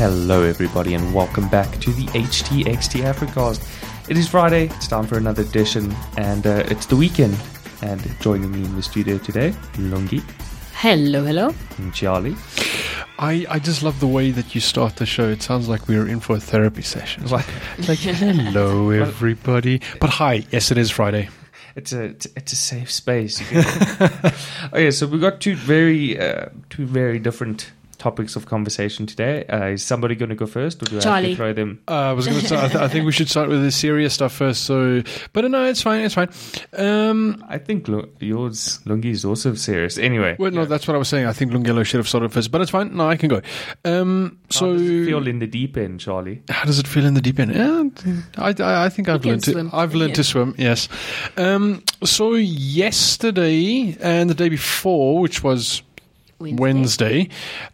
Hello everybody and welcome back to the HTXT Africast. It is Friday, it's time for another edition and it's the weekend. And joining me in the studio today, Lungi. Hello. And Charlie. I just love the way that you start the show. It sounds like we're in for a therapy session. It's like hello everybody. But hi, yes it is Friday. It's a safe space. Okay, so we've got two very different topics of conversation today. Is somebody going to go first, or do I have to throw them? I was going to start. I think we should start with the serious stuff first. But no, it's fine. I think yours, Lungi, is also serious. Anyway, well, no, that's what I was saying. I think Lungelo should have started first, but it's fine. No, I can go. How does it feel in the deep end, Charlie? How does it feel in the deep end? Yeah, I think I've learned to swim. Yes. So yesterday and the day before, which was Wednesday,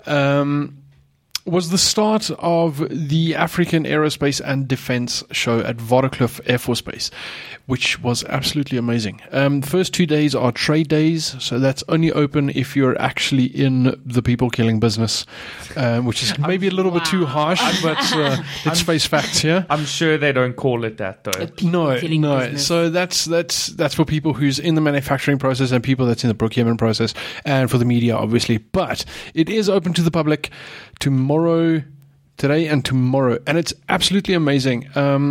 was the start of the African Aerospace and Defence Show at Waterkloof Air Force Base, which was absolutely amazing. The first 2 days are trade days, so that's only open if you're actually in the people killing business, which is maybe a little bit too harsh, but let's face facts here. I'm sure they don't call it that though. No. Business. So that's for people who's in the manufacturing process and people that's in the procurement process, and for the media, obviously. But it is open to the public today and tomorrow, and it's absolutely amazing.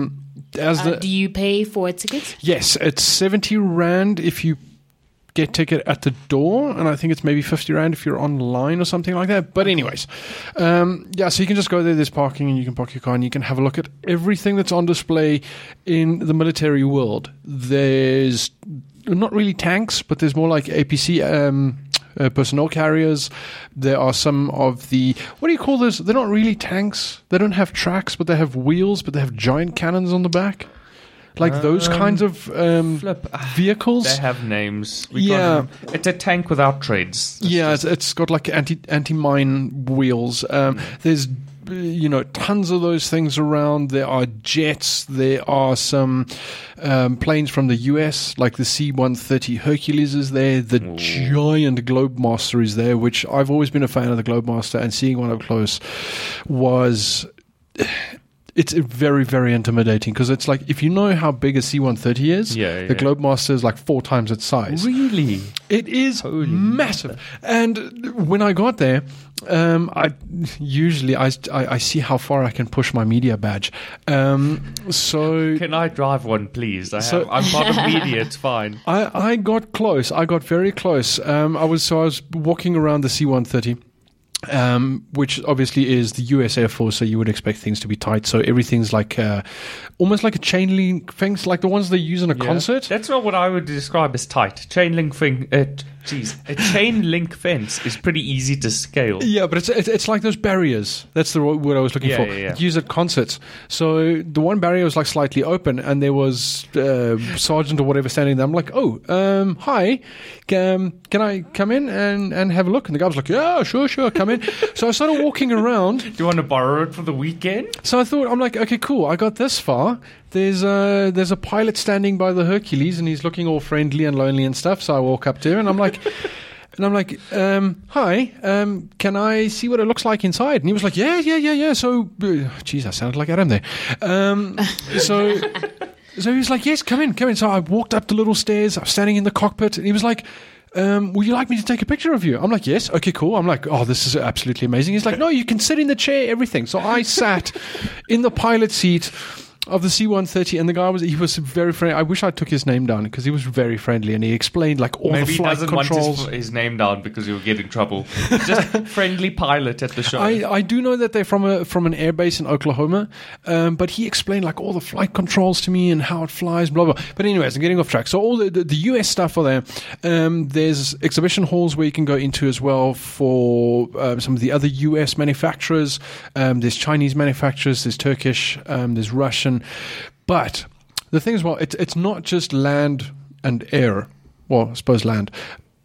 Do you pay for tickets? Yes, it's 70 Rand if you get ticket at the door, and I think it's maybe 50 Rand if you're online or something like that. But anyways, so you can just go there, there's parking, and you can park your car, and you can have a look at everything that's on display in the military world. There's not really tanks, but there's more like APC personnel carriers. There are some of the, what do you call those? They're not really tanks. They don't have tracks, but they have wheels, but they have giant cannons on the back. Like those kinds of vehicles. They have names. It's a tank without treads. It's got like anti-mine wheels. There's tons of those things around. There are jets. There are some planes from the US, like the C-130 Hercules is there. The giant Globemaster is there, which I've always been a fan of the Globemaster, and seeing one up close it's very, very intimidating, because it's like, if you know how big a C-130 is, the Globemaster is like 4 times its size. Really? It is massive. And when I got there, I see how far I can push my media badge. So can I drive one, please? I'm part of media. It's fine. I got close. I got very close. I was walking around the C-130. Which obviously is the US Air Force, so you would expect things to be tight. So everything's like almost like a chain link fence, like the ones they use in a concert. That's not what I would describe as tight. Chain link a chain link fence is pretty easy to scale. Yeah, but it's like those barriers. That's the word I was looking for. Used at concerts. So the one barrier was like slightly open, and there was sergeant or whatever standing there. I'm like, hi, can I come in and have a look? And the guy was like, yeah, sure, come in. So I started walking around. Do you want to borrow it for the weekend? So I thought, I'm like, okay, cool. I got this far. There's a pilot standing by the Hercules, and he's looking all friendly and lonely and stuff. So I walk up to him, and I'm like, hi, can I see what it looks like inside? And he was like, yeah. So, geez, I sounded like Adam there. So he was like, yes, come in. So I walked up the little stairs. I was standing in the cockpit, and he was like, would you like me to take a picture of you? I'm like, yes. Okay, cool. I'm like, oh, this is absolutely amazing. He's like, no, you can sit in the chair, everything. So I sat in the pilot seat of the C-130, and the guy was very friendly. I wish I took his name down, because he was very friendly, and he explained like all the flight controls. Maybe he doesn't want his name down because he'll get in trouble. Just friendly pilot at the show. I do know that they're from an air base in Oklahoma, but he explained like all the flight controls to me and how it flies, blah blah. But anyways, I'm getting off track. So all the US stuff are there. There's exhibition halls where you can go into as well for some of the other US manufacturers. There's Chinese manufacturers. There's Turkish. There's Russian. But the thing is, well, it's not just land and air. Well, I suppose land.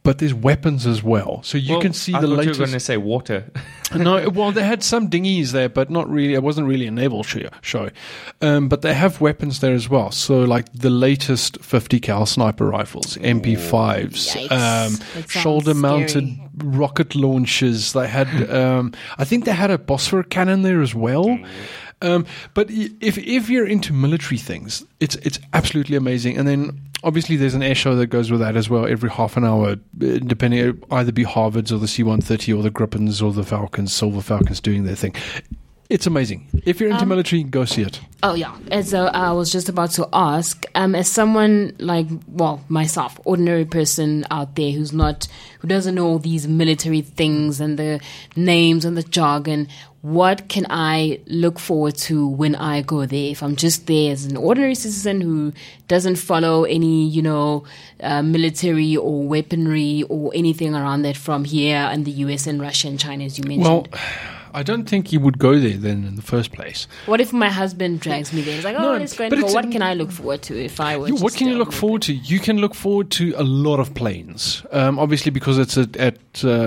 but there's weapons as well. So you can see I the thought latest. you were going to say water. No, well, they had some dinghies there, but not really. It wasn't really a naval show. But they have weapons there as well. So, like the latest 50 cal sniper rifles, MP5s, shoulder-mounted rocket launchers. They had, I think they had a Bosphor cannon there as well. But if you're into military things, it's absolutely amazing. And then obviously there's an air show that goes with that as well every half an hour, depending, it'll either be Harvards or the C-130 or the Gripens or the Falcons, Silver Falcons doing their thing. It's amazing. If you're into military, go see it. Oh, yeah. As I was just about to ask, as someone like, myself, ordinary person out there who doesn't know all these military things and the names and the jargon, what can I look forward to when I go there? If I'm just there as an ordinary citizen who doesn't follow any, military or weaponry or anything around that from here in the US and Russia and China, as you mentioned. Well, I don't think you would go there then in the first place. What if my husband drags me there? He's like, let's go and go. What can I look forward to if I were What can you look forward to? You can look forward to a lot of planes. Obviously, because it's at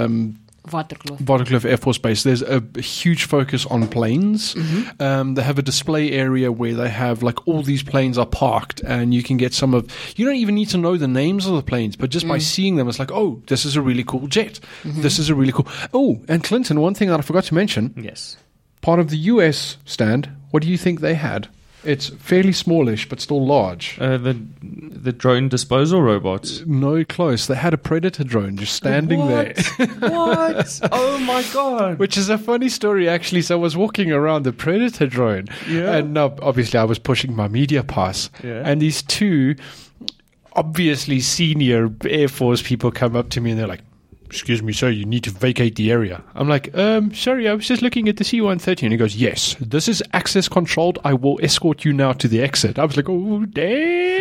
Waterkloof Air Force Base, there's a huge focus on planes. Mm-hmm. They have a display area where they have like all these planes are parked, and you can get some of. You don't even need to know the names of the planes, but just by seeing them, it's like, oh, this is a really cool jet. Mm-hmm. This is a really cool. Oh, and Clinton, one thing that I forgot to mention. Yes. Part of the US stand. What do you think they had? It's fairly smallish, but still large. The drone disposal robots. No, close. They had a Predator drone just standing there. What? Oh my god! Which is a funny story, actually. So I was walking around the Predator drone, and obviously I was pushing my media pass, and these two, obviously senior Air Force people come up to me and they're like, "Excuse me, sir, you need to vacate the area." I'm like, sorry, I was just looking at the C-130. And he goes, "Yes, this is access controlled. I will escort you now to the exit." I was like, oh, dang.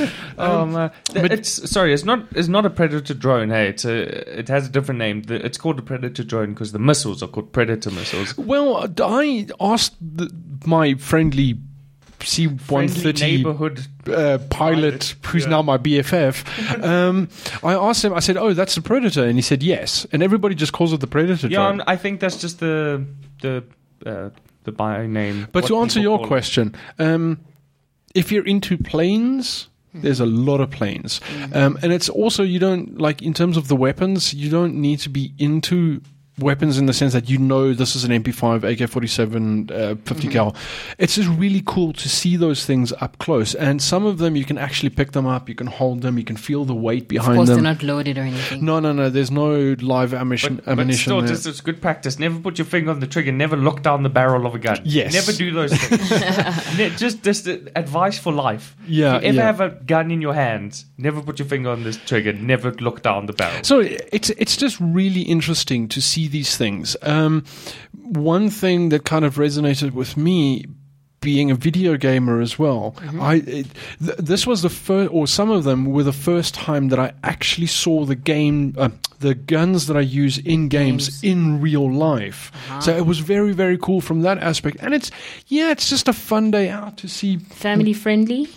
It's not a Predator drone. Hey, it has a different name. It's called a Predator drone because the missiles are called Predator missiles. Well, I asked my friendly C-130 neighborhood pilot who's now my BFF. I asked him, I said, "Oh, that's the Predator," and he said yes. And everybody just calls it the Predator drone. I think that's just the bio name. But to answer your question, if you're into planes, there's a lot of planes. And it's also, you don't, like, in terms of the weapons, you don't need to be into weapons in the sense that this is an MP5, AK-47, 50 cal. It's just really cool to see those things up close. And some of them, you can actually pick them up, you can hold them, you can feel the weight behind them. Of course, they're not loaded or anything. No. There's no live ammunition. But still, it's good practice. Never put your finger on the trigger. Never look down the barrel of a gun. Yes. Never do those things. just advice for life. Yeah. If you ever have a gun in your hands, never put your finger on this trigger. Never look down the barrel. So it's just really interesting to see these things. One thing that kind of resonated with me, being a video gamer as well, this was the first, or some of them were the first time that I actually saw the guns that I use in games in real life. So it was very, very cool from that aspect. And it's just a fun day out to see. Family friendly?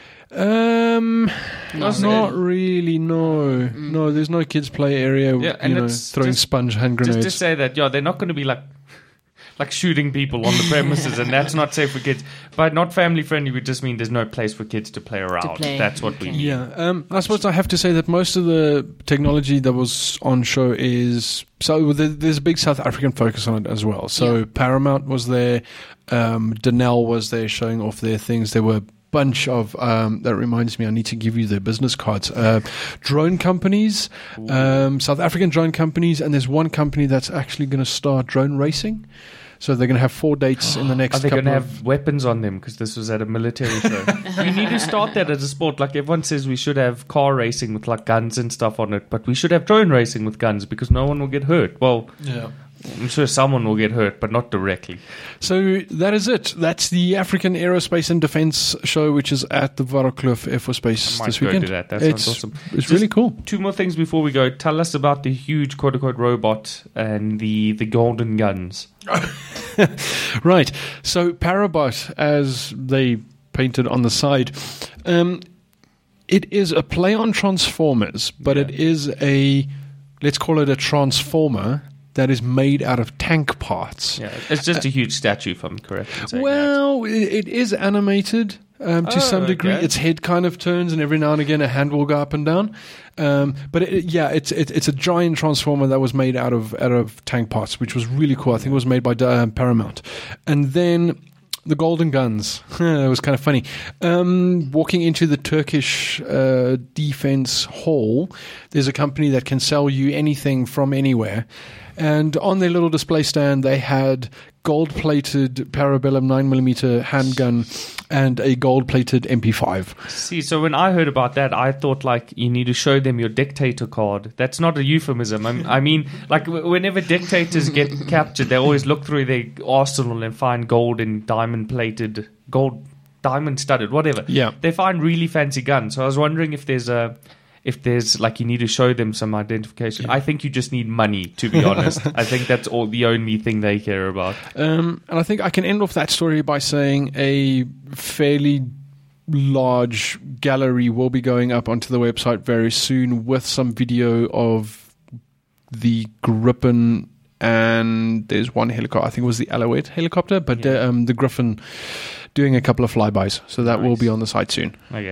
Not really. No, there's no kids play area. Throwing sponge hand grenades. Just to say that, they're not going to be like shooting people on the premises, and that's not safe for kids. By not family friendly, we just mean there's no place for kids to play around. That's what we mean. Yeah, I suppose I have to say that most of the technology that was on show is there's a big South African focus on it as well. So Paramount was there, Denel was there showing off their things. There were bunch of that reminds me, I need to give you their business cards. Drone companies, South African drone companies, and there's one company that's actually going to start drone racing. So they're going to have 4 dates in the next couple. Are they going to have weapons on them? Because this was at a military show. We need to start that as a sport. Like everyone says, we should have car racing with like guns and stuff on it, but we should have drone racing with guns because no one will get hurt. Well, yeah. I'm sure someone will get hurt, but not directly. So that is it. That's the African Aerospace and Defense Show, which is at the Waterkloof Air Force Base this weekend. That sounds awesome. It's really cool. 2 more things before we go. Tell us about the huge quote-unquote robot and the golden guns. Right. So Parabot, as they painted on the side, It is a play on Transformers, but it is let's call it a transformer that is made out of tank parts. Yeah, it's just a huge statue, if I'm correct in saying Well, it is animated to some degree. okay. Its head kind of turns, and every now and again a hand will go up and down. But it's a giant transformer that was made out of tank parts, which was really cool. I think it was made by Paramount. And then the Golden Guns. It was kind of funny. Walking into the Turkish defense hall, there's a company that can sell you anything from anywhere. And on their little display stand, they had gold-plated Parabellum 9mm handgun and a gold-plated MP5. See, so when I heard about that, I thought, like, you need to show them your dictator card. That's not a euphemism. I mean, like, whenever dictators get captured, they always look through their arsenal and find gold and diamond-plated, diamond-studded, whatever. Yeah. They find really fancy guns. So I was wondering if there's like, you need to show them some identification. I think you just need money, to be honest. I think that's the only thing they care about. And I think I can end off that story by saying a fairly large gallery will be going up onto the website very soon with some video of the Gripen, and there's one helicopter. I think it was the Alouette helicopter, but the Griffin doing a couple of flybys, so that will be on the site soon. Okay,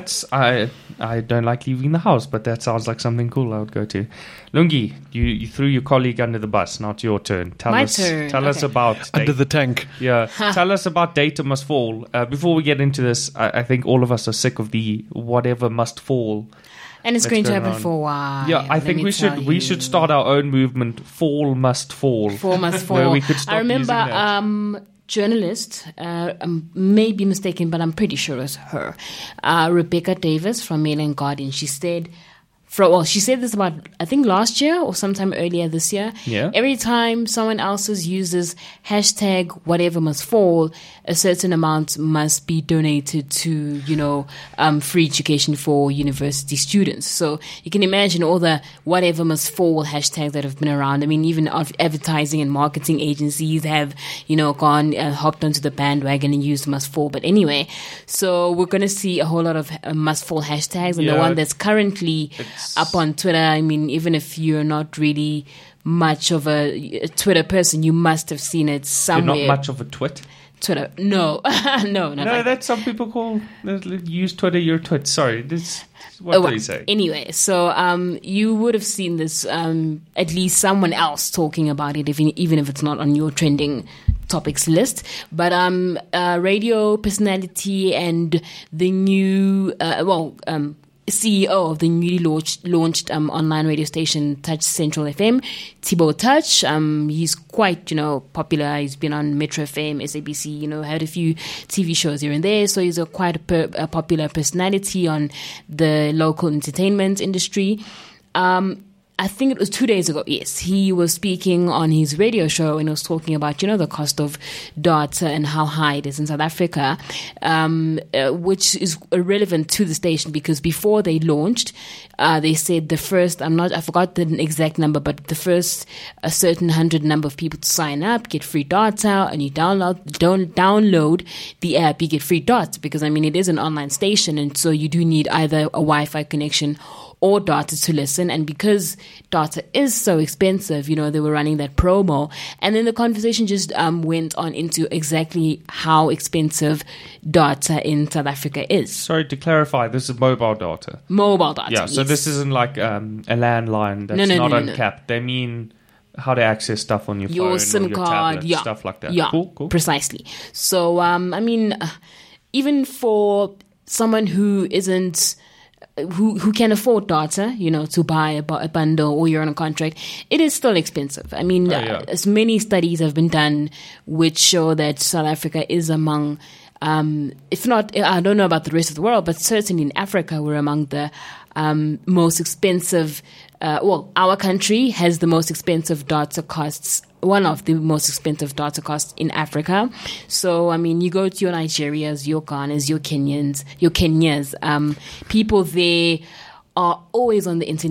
I don't like leaving the house, but that sounds like something cool I would go to. Lungi, you threw your colleague under the bus. Now it's your turn. Tell us about under the tank. Yeah, tell us about Data Must Fall. Before we get into this, I think all of us are sick of the whatever must fall. And it's going to happen for a while. Yeah, I think we should start our own movement. Fall must fall. Fall must fall. Where we could stop I remember using that. Journalist, may be mistaken, but I'm pretty sure it's her, Rebecca Davis from Mail and Guardian. She said, she said this about, I think last year or sometime earlier this year. Yeah. Every time someone else uses hashtag whatever must fall, a certain amount must be donated to, free education for university students. So you can imagine all the whatever must fall hashtags that have been around. I mean, even advertising and marketing agencies have, gone, hopped onto the bandwagon and used must fall. But anyway, so we're going to see a whole lot of must fall hashtags. And the one that's currently up on Twitter, I mean, even if you're not really much of a Twitter person, you must have seen it somewhere. You're not much of a Twitter? No. No, that's some people call use Twitter your twit. Sorry, what do you say? Anyway, so you would have seen this, at least someone else talking about it, even if it's not on your trending topics list. But radio personality and the new CEO of the newly launched online radio station Touch Central FM, Thibaut Touch. He's quite popular. He's been on Metro FM, SABC. Had a few TV shows here and there. So he's quite a popular personality on the local entertainment industry. I think it was 2 days ago, yes, he was speaking on his radio show and he was talking about, the cost of data and how high it is in South Africa, which is relevant to the station because before they launched, they said the first, I forgot the exact number, but the first a certain 100 number of people to sign up, get free data, and you download the app, you get free data because, it is an online station and so you do need either a Wi-Fi connection or data to listen. And because data is so expensive, they were running that promo. And then the conversation just went on into exactly how expensive data in South Africa is. Sorry to clarify, this is mobile data. Mobile data, yeah. So this isn't like a landline that's not uncapped. They mean how to access stuff on your phone, your SIM or your card, tablet, stuff like that. Yeah, cool. Precisely. So, even for someone who isn't who can afford data, to buy a bundle or you're on a contract, it is still expensive. As many studies have been done which show that South Africa is among, if not, I don't know about the rest of the world, but certainly in Africa, we're among the most expensive. Our country has the most expensive data costs, one of the most expensive data costs in Africa. So, you go to your Nigerias, your Ghanas, your Kenyans, people there are always on the internet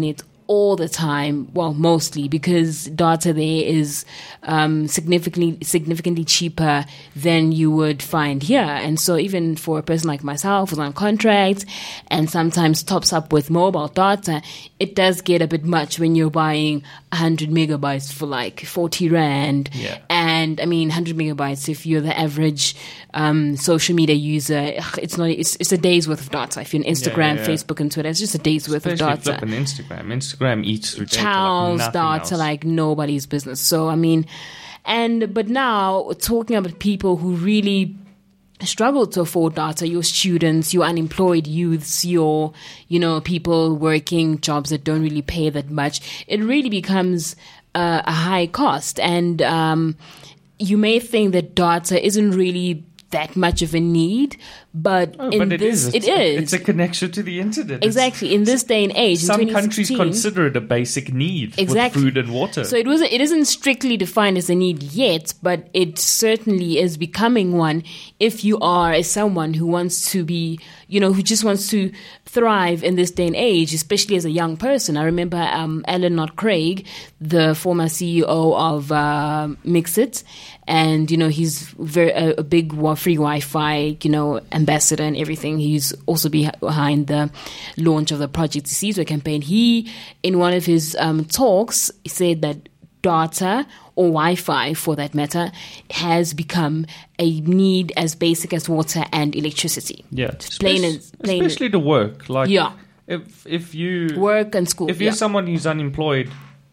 all the time, well, mostly, because data there is significantly cheaper than you would find here. And so even for a person like myself who's on contract and sometimes tops up with mobile data, it does get a bit much when you're buying 100 megabytes for like 40 Rand. Yeah. And I mean, 100 megabytes, if you're the average social media user, it's a day's worth of data. If you're on Instagram, Facebook, and Twitter, it's just a day's worth of data. Especially Instagram eats through data Chows like data else. like nobody's business. So I mean, but now talking about people who really struggle to afford data, your students, your unemployed youths, your people working jobs that don't really pay that much, it really becomes a high cost. And you may think that data isn't really that much of a need, but it is. It's a connection to the internet. Exactly. In this day and age, some in countries 2016, consider it a basic need Exactly. with food and water. So it isn't strictly defined as a need yet, but it certainly is becoming one if you are someone who wants to be, who just wants to thrive in this day and age, especially as a young person. I remember Alan Knott Craig, the former CEO of Mixit, and he's a big free Wi-Fi ambassador and everything. He's also behind the launch of the Project Sizwe campaign. He, in one of his talks, said that data, or Wi-Fi for that matter, has become a need as basic as water and electricity. Yeah, Especially to work. Like, yeah, if you work and school. If you're someone who's unemployed,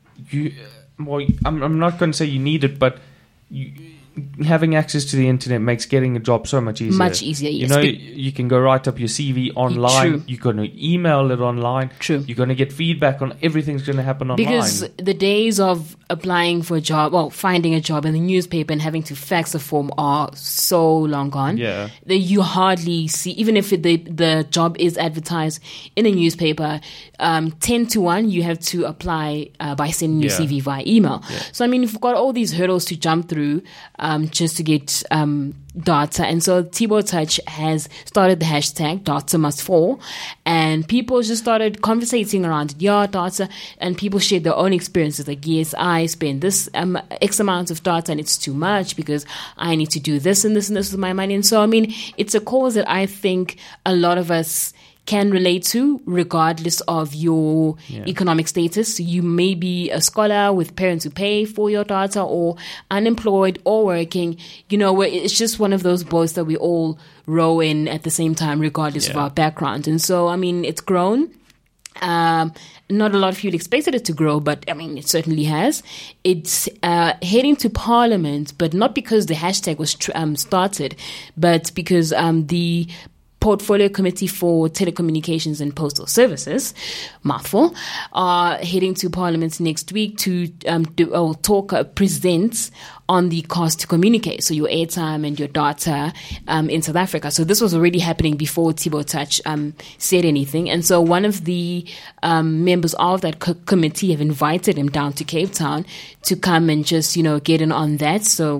I'm not going to say you need it, but having access to the internet makes getting a job so much easier. Much easier, yes. You can go write up your CV online. True. You're going to email it online. True. You're going to get feedback on everything's going to happen online. Because the days of applying for a job, finding a job in the newspaper and having to fax a form are so long gone. Yeah. That you hardly see, even if the job is advertised in a newspaper, 10 to 1, you have to apply by sending your CV via email. Yeah. So, I mean, you've got all these hurdles to jump through just to get data. And so Thibaut Touch has started the hashtag data must fall, and people just started conversating around it. Yeah, data, and people shared their own experiences, like, yes, I spend this X amount of data and it's too much because I need to do this and this and this with my money. And so, I mean, it's a cause that I think a lot of us can relate to, regardless of your economic status. You may be a scholar with parents who pay for your data, or unemployed or working, where it's just one of those boats that we all row in at the same time, regardless of our background. And so, I mean, it's grown. Not a lot of people expected it to grow, but I mean, it certainly has. It's heading to Parliament, but not because the hashtag was started, but because the Portfolio Committee for Telecommunications and Postal Services, mouthful, are heading to Parliament next week to present on the cost to communicate, so your airtime and your data in South Africa. So this was already happening before Thibaut Touch said anything. And so one of the members of that committee have invited him down to Cape Town to come and just, get in on that. So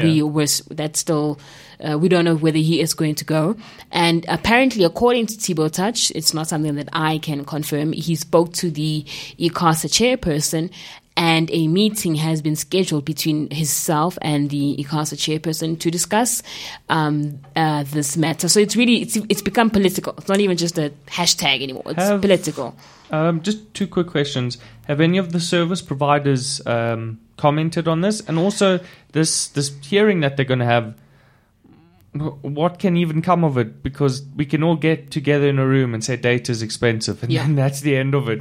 we don't know whether he is going to go. And apparently, according to Thibaut Touch, it's not something that I can confirm. He spoke to the ICASA chairperson, and a meeting has been scheduled between himself and the ICASA chairperson to discuss this matter. So it's become political. It's not even just a hashtag anymore. It's political. Just two quick questions. Have any of the service providers commented on this? And also, this hearing that they're going to have, what can even come of it? Because we can all get together in a room and say data is expensive, and then that's the end of it.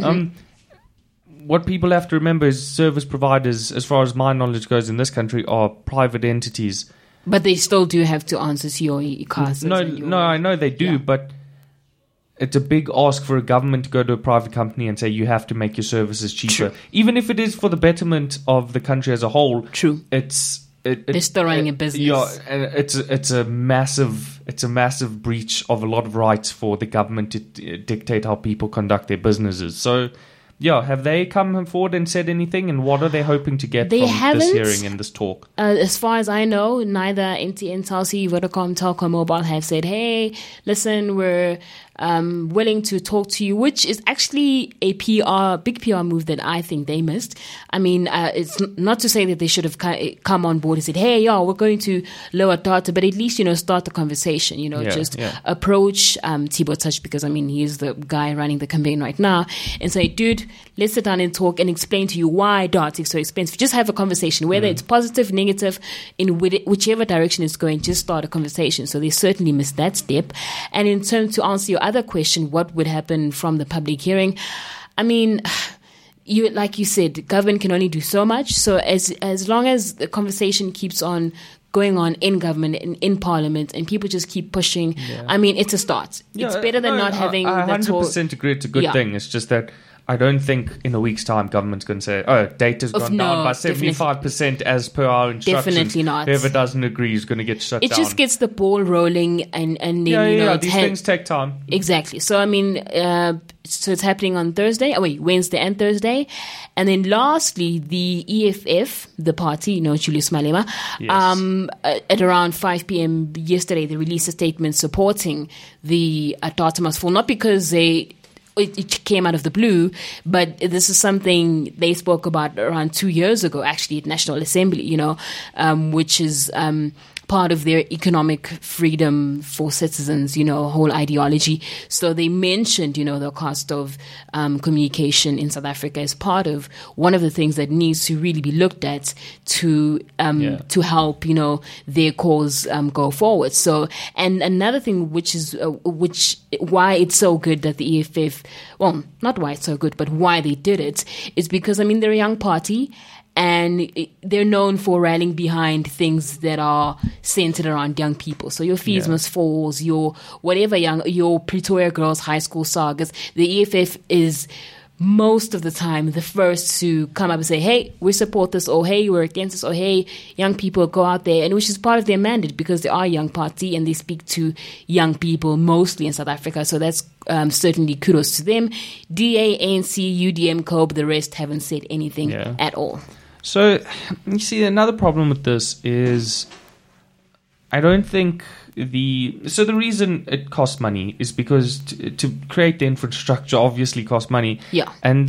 What people have to remember is service providers, as far as my knowledge goes in this country, are private entities. But they still do have to answer to your ICASA. No, I know they do, but it's a big ask for a government to go to a private company and say you have to make your services cheaper. True. Even if it is for the betterment of the country as a whole. True. They're still running a business. Yeah, and it's a massive breach of a lot of rights for the government to dictate how people conduct their businesses. So, have they come forward and said anything? And what are they hoping to get from this hearing and this talk? As far as I know, neither MTN, Cell C, Vodacom, Telkom Mobile have said, hey, listen, we're willing to talk to you, which is actually a big PR move that I think they missed. I mean, it's not to say that they should have come on board and said, hey, we're going to lower data, but at least, start the conversation, approach Thibaut Touch, because, I mean, he is the guy running the campaign right now, and say, dude, let's sit down and talk and explain to you why data is so expensive. Just have a conversation, whether it's positive, negative, in whichever direction it's going, just start a conversation. So they certainly missed that step. And in turn, to answer your other question, what would happen from the public hearing? I mean, like you said, government can only do so much. So as long as the conversation keeps on going on in government and in parliament, and people just keep pushing, I mean, it's a start. It's better than not having. I 100% agree. It's a good thing. It's just that I don't think in a week's time government's going to say, data's gone down by 75% as per our instructions. Definitely not. Whoever doesn't agree is going to get shut down. It just gets the ball rolling, and then, these things take time. Exactly. So, I mean, so it's happening on Wednesday and Thursday. And then lastly, the EFF, the party, Julius Malema, at around 5 p.m. yesterday, they released a statement supporting the data must fall, not because it came out of the blue, but this is something they spoke about around 2 years ago, actually, at National Assembly, which is part of their economic freedom for citizens, whole ideology. So they mentioned, the cost of communication in South Africa as part of one of the things that needs to really be looked at to help, their cause go forward. So, and another thing why it's so good that the EFF, well, not why it's so good, but why they did it, is because, I mean, they're a young party, and they're known for rallying behind things that are centered around young people. So your Fees Must Falls, your Pretoria Girls High School sagas. The EFF is most of the time the first to come up and say, hey, we support this, or hey, we're against this, or hey, young people, go out there, and which is part of their mandate, because they are a young party and they speak to young people mostly in South Africa. So that's certainly kudos to them. DA, ANC, UDM, COPE, the rest haven't said anything at all. So, you see, another problem with this is I don't think the reason it costs money is because to create the infrastructure obviously costs money. Yeah. And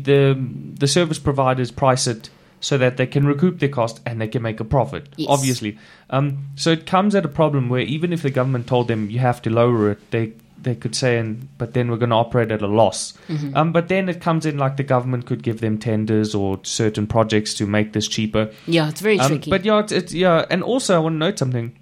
the service providers price it so that they can recoup their cost and they can make a profit, obviously. So it comes at a problem where even if the government told them you have to lower it, they could say, but then we're going to operate at a loss. Mm-hmm. But then it comes in like the government could give them tenders or certain projects to make this cheaper. Yeah, it's very tricky. But and also I want to note something.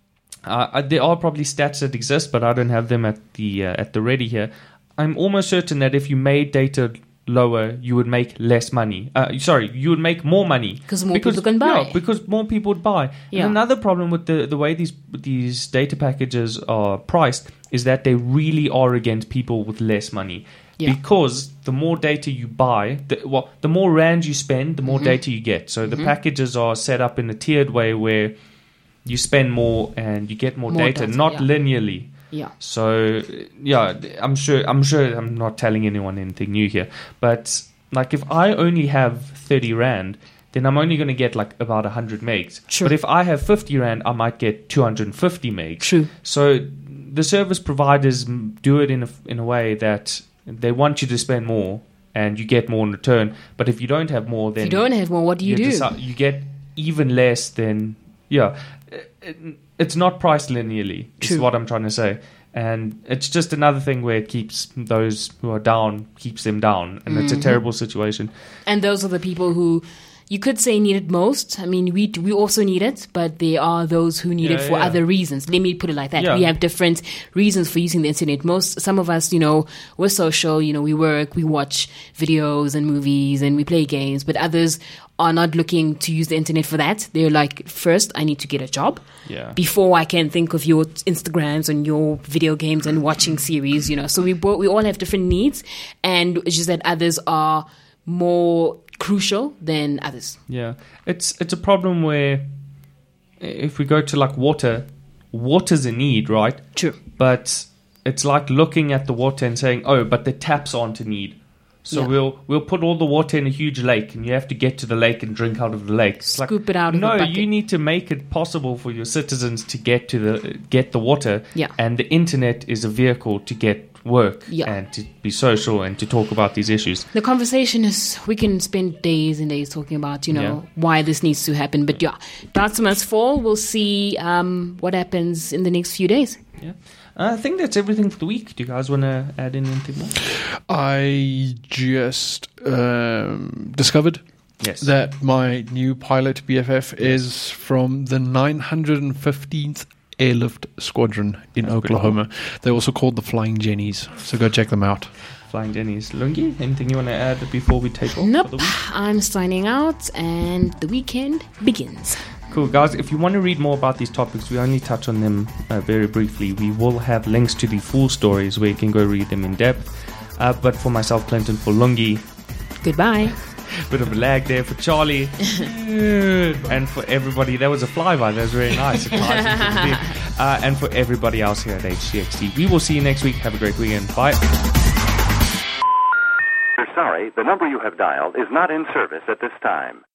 There are probably stats that exist, but I don't have them at the ready here. I'm almost certain that if you made data lower, you would make less money. You would make more money because more people can buy. Yeah, because more people would buy. Yeah. And another problem with the way these data packages are priced is that they really are against people with less money. Yeah. Because the more data you buy, the more rand you spend, the more data you get. So the packages are set up in a tiered way where you spend more and you get more data, not linearly. Yeah. So, I'm sure I'm not telling anyone anything new here. But, like, if I only have 30 rand, then I'm only going to get, like, about 100 megs. True. But if I have 50 rand, I might get 250 megs. True. So, the service providers do it in a way that they want you to spend more and you get more in return. But if you don't have more, then... If you don't have more, what do you do? You get even less than... Yeah. It's not priced linearly, is what I'm trying to say. And it's just another thing where it keeps those who are down, keeps them down. And it's a terrible situation. And those are the people who you could say need it most. I mean, we also need it, but there are those who need it for other reasons. Let me put it like that. Yeah. We have different reasons for using the internet. Some of us, we're social, we work, we watch videos and movies and we play games, but others are not looking to use the internet for that. They're like, first, I need to get a job before I can think of your Instagrams and your video games and watching series, So we all have different needs, and it's just that others are more crucial than others. Yeah. It's a problem where if we go to like water's a need, right? True. But it's like looking at the water and saying, oh, but the taps aren't a need. So Yeah. we'll put all the water in a huge lake, and you have to get to the lake and drink out of the lake. It's Scoop it out of the no, bucket. you need to make it possible for your citizens to get the water. Yeah. And the internet is a vehicle to get work Yeah. and to be social and to talk about these issues. The conversation is, we can spend days and days talking about, why this needs to happen. But yeah, darts must fall. We'll see what happens in the next few days. Yeah. I think that's everything for the week. Do you guys want to add in anything more? I just discovered Yes. that my new pilot BFF is from the 915th Airlift Squadron in Oklahoma. They're also called the Flying Jennies, so go check them out. Flying Jennies. Lungi, anything you want to add before we take off Nope. for the week? I'm signing out, and the weekend begins. Cool, guys. If you want to read more about these topics, we only touch on them very briefly. We will have links to the full stories where you can go read them in depth. But for myself, Clinton, for Lungi, Goodbye. bit of a lag there for Charlie, and for everybody. That was a flyby. That was very nice. It ties into the theme. And for everybody else here at HCXT, we will see you next week. Have a great weekend. Bye. We're sorry, the number you have dialed is not in service at this time.